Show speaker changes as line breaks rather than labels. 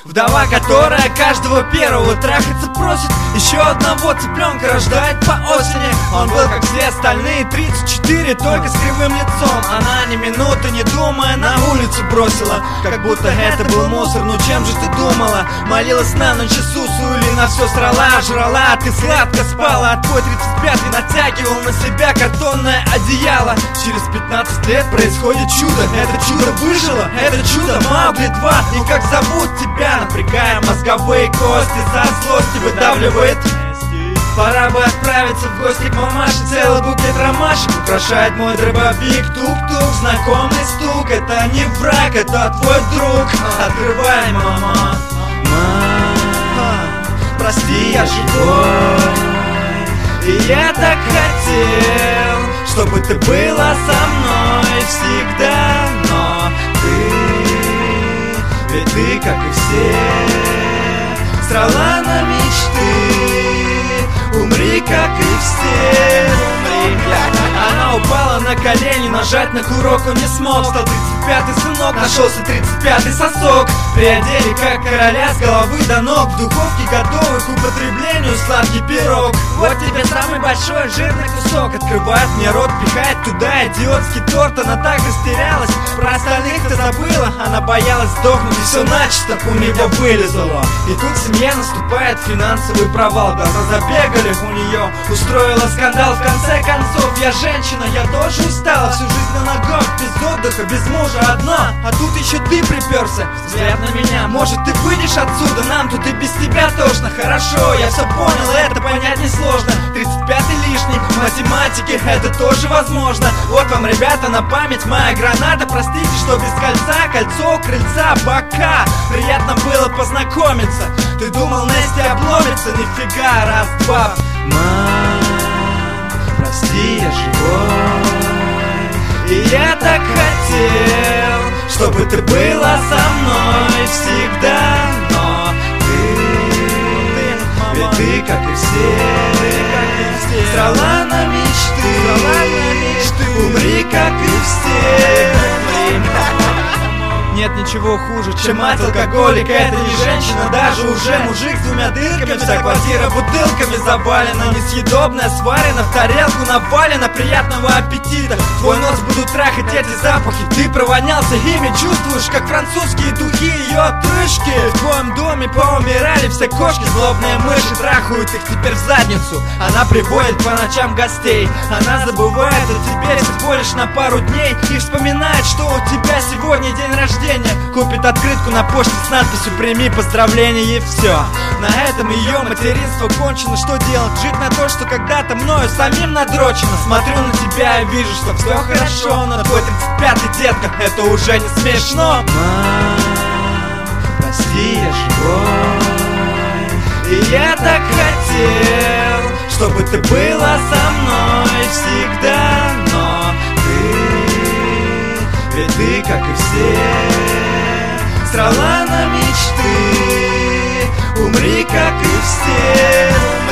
Вдова, которая каждого первого трахаться просит, еще одного цыпленка рождает по осени. Он был как все остальные, 34, только с кривым лицом. Она ни минуты не думая на улицу бросила, как будто это был мусор. Ну чем же ты думала? Молилась на ночь Иисусу или на все срала, жрала? Ты сладко спала, а твой 35-й натягивал на себя картонное одеяло. Через 15 лет происходит чудо. Это чудо выжило, это чудо Маугли 2. И как зовут тебя? Напрягая мозговые кости, со злости выдавливает. Пора бы отправиться в гости к мамаше. Целый букет ромашек украшает мой дробовик. Тук-тук, знакомый стук. Это не враг, это твой друг. Открывай, мама. Мама, прости, я живой. И я так хотел, чтобы ты была со мной всегда. Но ведь ты, как и все, срала на мечты. Умри, как и все. Она упала на колени, нажать на курок он не смог. Стал 35-й сынок, нашелся 35-й сосок. Приодели как короля с головы до ног. В духовке готовый к употреблению сладкий пирог. Вот тебе самый большой жирный кусок. Открывает мне рот, пихает туда идиотский торт. Она так растерялась, про остальных-то забыла. Она боялась сдохнуть, и все начисто у него вылезало. И тут в семье наступает финансовый провал. Глаза забегали у нее, устроила скандал. В конце концов, я женщина, я тоже устала. Всю жизнь на ногах, без отдыха, без мужа одна. А тут еще ты приперся, взгляд на меня. Может, ты выйдешь отсюда, нам тут и без тебя тошно. Хорошо, я все понял, это понять несложно. 35-й лишний, в математике это тоже возможно. Вот вам, ребята, на память моя граната. Простите, что без кольца, кольцо, крыльца, бока. Приятно было познакомиться. Ты думал, Нести обломится? Нифига, раз-два. Мам, прости, я живой. И я так хотел, чтобы ты была со мной всегда. Но ведь ты, как и все, срала на мечты. Умри, как и все. Нет ничего хуже, чем мать алкоголика. Это не женщина, даже уже мужик с двумя дырками. Вся квартира бутылками завалена, несъедобная, сварена, в тарелку навалена. Приятного аппетита, твой нос будут трахать эти запахи. Ты провонялся ими, чувствуешь, как французские духи ее отрыжки. В твоем доме поумирали все кошки, злобные мыши трахают их теперь в задницу. Она приводит по ночам гостей, она забывает о тебе всего лишь на пару дней. И вспоминает, что у тебя сегодня день рождения. Купит открытку на почте с надписью «Прими поздравления» и все. На этом ее материнство кончено. Что делать? Жить на то, что когда-то мною самим надрочено. Смотрю на тебя и вижу, что все хорошо. Но твой 35-й, детка, это уже не смешно. Мам, прости, я живой. И я так хотел, чтобы ты была со мной всегда. Но ведь ты, как и все, срала на мечты. Умри, как и все.